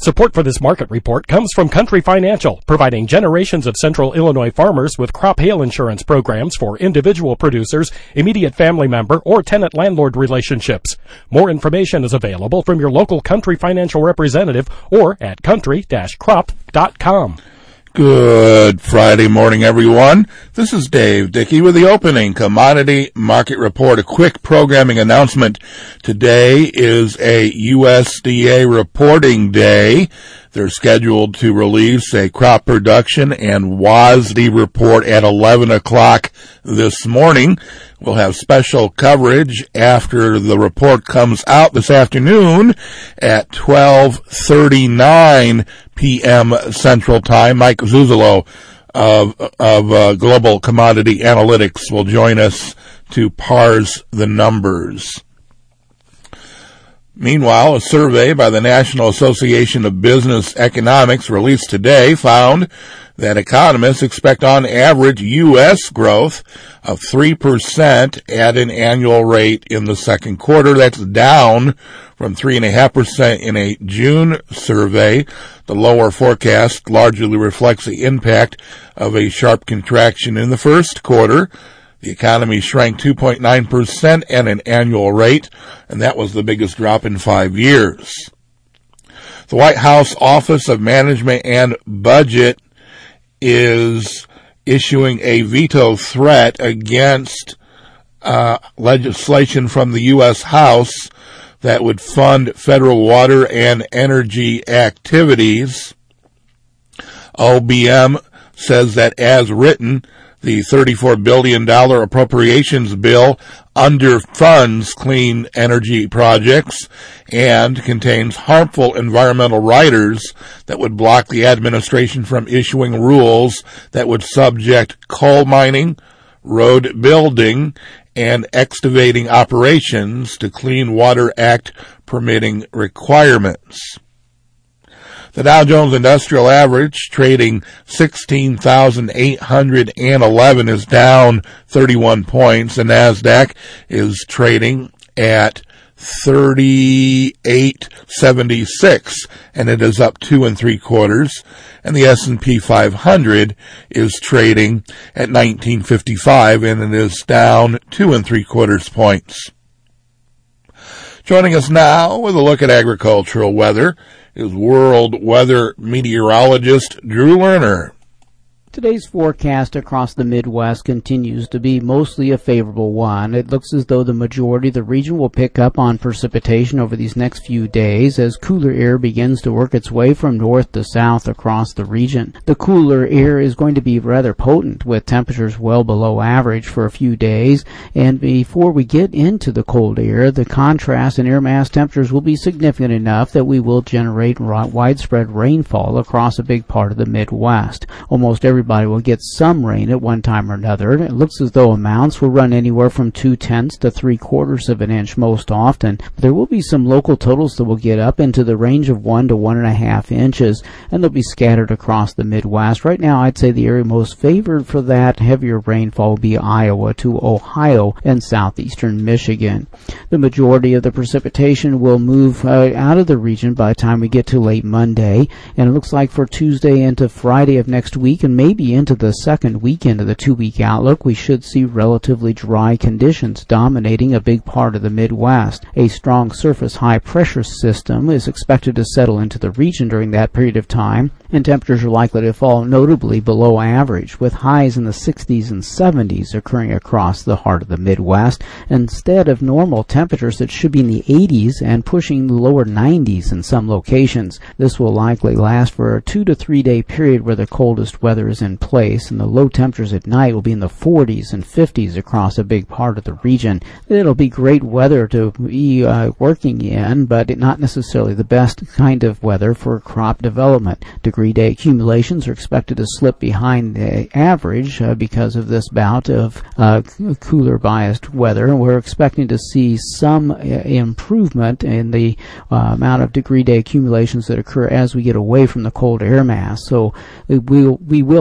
Support for this market report comes from Country Financial, providing generations of Central Illinois farmers with crop hail insurance programs for individual producers, immediate family member, or tenant-landlord relationships. More information is available from your local Country Financial representative or at country-crop.com. Good Friday morning, everyone. This is Dave Dickey with the opening commodity market report. A quick programming announcement. Today is a USDA reporting day. They're scheduled to release a crop production and WASDE report at 11 o'clock this morning. We'll have special coverage after the report comes out this afternoon at 12:39 p.m. Central Time. Mike Zuzolo of Global Commodity Analytics will join us to parse the numbers. Meanwhile, a survey by the National Association of Business Economics released today found that economists expect on average U.S. growth of 3% at an annual rate in the second quarter. That's down from 3.5% in a June survey. The lower forecast largely reflects the impact of a sharp contraction in the first quarter. The economy shrank 2.9% at an annual rate, and that was the biggest drop in 5 years. The White House Office of Management and Budget is issuing a veto threat against legislation from the U.S. House that would fund federal water and energy activities. OBM says that as written, the $34 billion appropriations bill underfunds clean energy projects and contains harmful environmental riders that would block the administration from issuing rules that would subject coal mining, road building, and excavating operations to Clean Water Act permitting requirements. The Dow Jones Industrial Average, trading 16,811, is down 31 points. The NASDAQ is trading at 3876, and it is up 2 3/4. And the S&P 500 is trading at 1955, and it is down 2 3/4 points. Joining us now with a look at agricultural weather is world weather meteorologist Drew Lerner. Today's forecast across the Midwest continues to be mostly a favorable one. It looks as though the majority of the region will pick up on precipitation over these next few days as cooler air begins to work its way from north to south across the region. The cooler air is going to be rather potent with temperatures well below average for a few days, and before we get into the cold air, the contrast in air mass temperatures will be significant enough that we will generate widespread rainfall across a big part of the Midwest. Almost everybody will get some rain at one time or another. It looks as though amounts will run anywhere from 0.2 to 0.75 of an inch most often. There will be some local totals that will get up into the range of 1 to 1.5 inches, and they'll be scattered across the Midwest. Right now, I'd say the area most favored for that heavier rainfall will be Iowa to Ohio and southeastern Michigan. The majority of the precipitation will move out of the region by the time we get to late Monday, and it looks like for Tuesday into Friday of next week and maybe into the second weekend of the 2-week outlook, we should see relatively dry conditions dominating a big part of the Midwest. A strong surface high pressure system is expected to settle into the region during that period of time, and temperatures are likely to fall notably below average, with highs in the 60s and 70s occurring across the heart of the Midwest, instead of normal temperatures that should be in the 80s and pushing the lower 90s in some locations. This will likely last for a 2 to 3 day period where the coldest weather is in place, and the low temperatures at night will be in the 40s and 50s across a big part of the region. It'll be great weather to be working in, but not necessarily the best kind of weather for crop development. Degree day accumulations are expected to slip behind the average because of this bout of cooler biased weather. We're expecting to see some improvement in the amount of degree day accumulations that occur as we get away from the cold air mass. So we will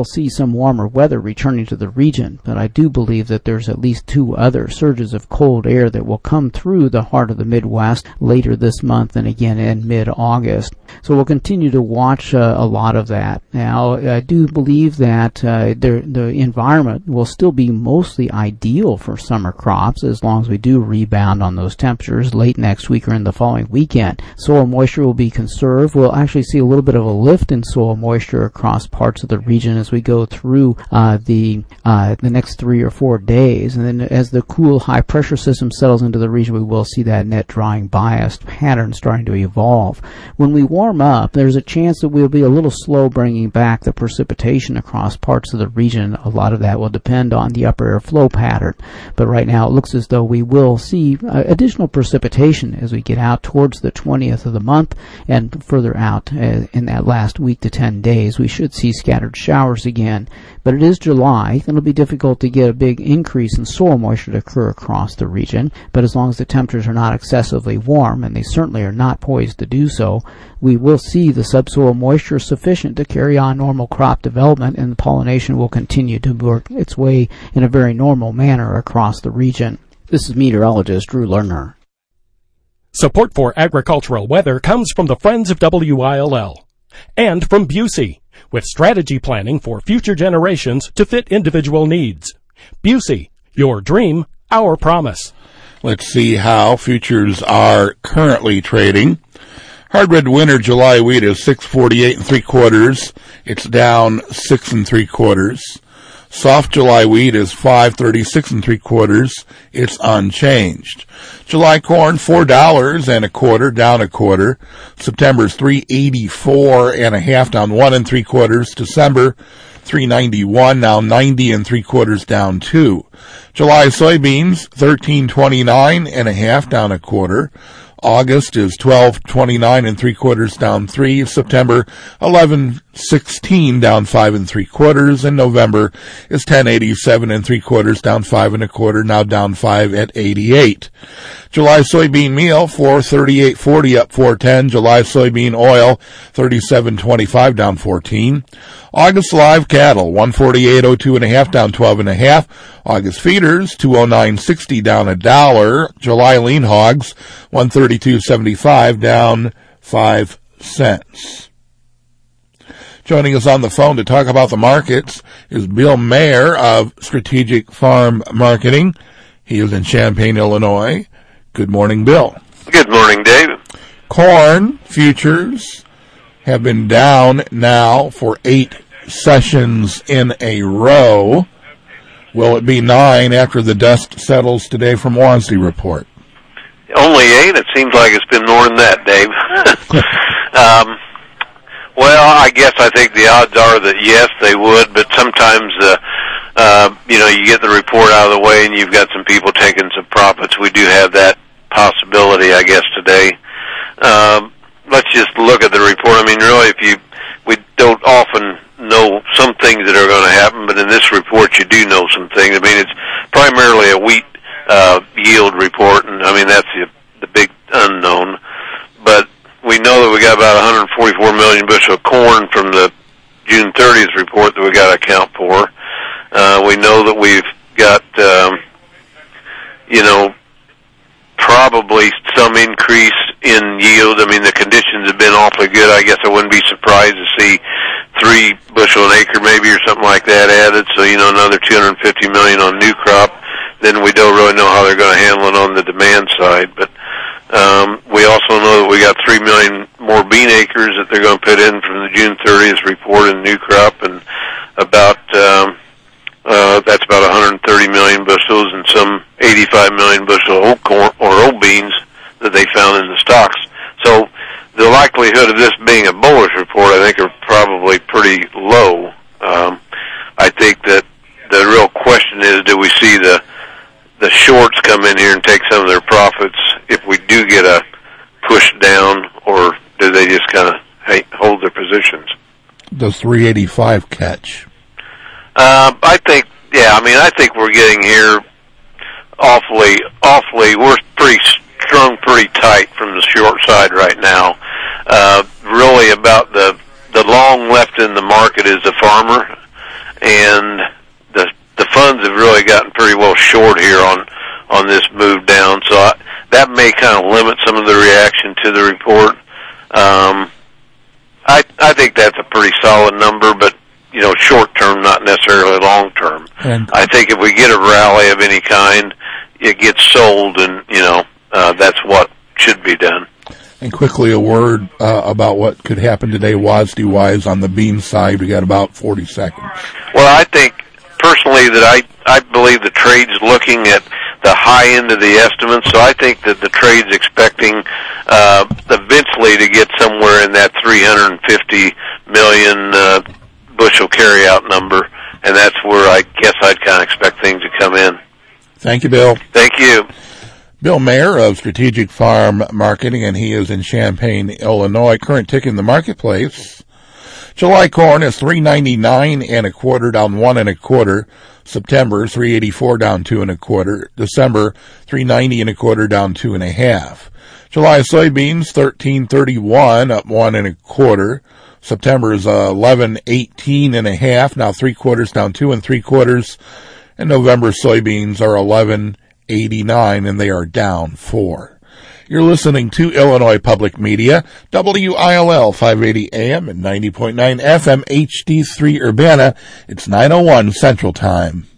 will see some warmer weather returning to the region, but I do believe that there's at least 2 other surges of cold air that will come through the heart of the Midwest later this month and again in mid-August. So we'll continue to watch a lot of that. Now, I do believe that the environment will still be mostly ideal for summer crops as long as we do rebound on those temperatures late next week or in the following weekend. Soil moisture will be conserved. We'll actually see a little bit of a lift in soil moisture across parts of the region as we go through the next 3 or 4 days. And then as the cool high pressure system settles into the region, we will see that net drying bias pattern starting to evolve. When we warm up, there's a chance that we'll be a little slow bringing back the precipitation across parts of the region. A lot of that will depend on the upper air flow pattern. But right now it looks as though we will see additional precipitation as we get out towards the 20th of the month and further out in that last week to 10 days. We should see scattered showers again. But it is July. It'll be difficult to get a big increase in soil moisture to occur across the region. But as long as the temperatures are not excessively warm, and they certainly are not poised to do so, we will see the subsoil moisture sufficient to carry on normal crop development, and the pollination will continue to work its way in a very normal manner across the region. This is meteorologist Drew Lerner. Support for agricultural weather comes from the Friends of WILL and from Busey, with strategy planning for future generations to fit individual needs. Busey, your dream, our promise. Let's see how futures are currently trading. Hard red winter July wheat is 6.48 3/4. It's down 6 3/4. Soft July wheat is 5.36 3/4. It's unchanged. July corn $4 1/4, down 1/4. September's 3.84 1/2, down 1 3/4. December 3.91, now 90 3/4, down 2. July soybeans 13.29 1/2, down 1/4. August is 12.29 3/4, down 3. September 11.16, down 5 3/4, and November is 10.87 3/4, down 5 1/4, now down 5 at 88. July soybean meal 438.40, up 4.10. July soybean oil 37.25, down 14. August live cattle 148.02 1/2, down 12 1/2. August feeders 209.60, down $1. July lean hogs 132.75, down 5 cents. Joining us on the phone to talk about the markets is Bill Mayer of Strategic Farm Marketing. He is in Champaign, Illinois. Good morning, Bill. Good morning, Dave. Corn futures have been down now for 8 sessions in a row. Will it be 9 after the dust settles today from WASDE report? Only 8? It seems like it's been more than that, Dave. Well, I think the odds are that yes, they would, but sometimes, you get the report out of the way and you've got some people taking some profits. We do have that possibility, I guess, today. Let's just look at the report. I mean, really, we don't often know some things that are going to happen, but in this report you do know some things. I mean, it's primarily a wheat yield report, and I mean, that's the big unknown. But we know that we got about 144 million bushel of corn from the June 30th report that we got to account for. We know that we've got, probably some increase in yield. I mean, the conditions have been awfully good. I guess I wouldn't be surprised to see 3 bushel an acre maybe or something like that added. So, another 250 million on new crop. Then we don't really know how they're going to handle it on the demand side. But we also know that we got 3 million more bean acres that they're going to put in from the June 30th report in new crop, and about that's about 130 million bushels and some 85 million bushel old corn or old beans that they found in the stocks. So the likelihood of this being a bullish report, I think, are probably pretty low. I think that the real question is, do we see the shorts come in here and take some of their profits if we do get a push down, or do they just kind of hold their positions? Does 385 catch? I think we're getting here awfully, we're pretty strung pretty tight from the short side right now. Really about the long left in the market is the farmer. and the funds have really gotten pretty well short here on this move down. So that may kind of limit some of the reaction to the report. I think that's a pretty solid number, but short term, not necessarily long term. And I think if we get a rally of any kind, it gets sold, and that's what should be done. And quickly, a word about what could happen today, WASD-wise, on the bean side. We got about 40 seconds. Well, I think personally that I believe the trade's looking at the high end of the estimates, so I think that the trade's expecting eventually to get somewhere in that 350 million bushel carryout number, and that's where I guess I'd kind of expect things to come in. Thank you, Bill. Thank you. Bill Mayer of Strategic Farm Marketing, and he is in Champaign, Illinois. Current tick in the marketplace. July corn is $3.99 1/4, down 1 1/4. September $3.84, down 2 1/4. December $3.90 1/4, down 2 1/2. July soybeans $13.31, up 1 1/4. September is $11.18 1/2, now 3/4, down 2 3/4. And November soybeans are $11.89, and they are down 4. You're listening to Illinois Public Media, WILL 580 AM and 90.9 FM HD3 Urbana. It's 9:01 Central Time.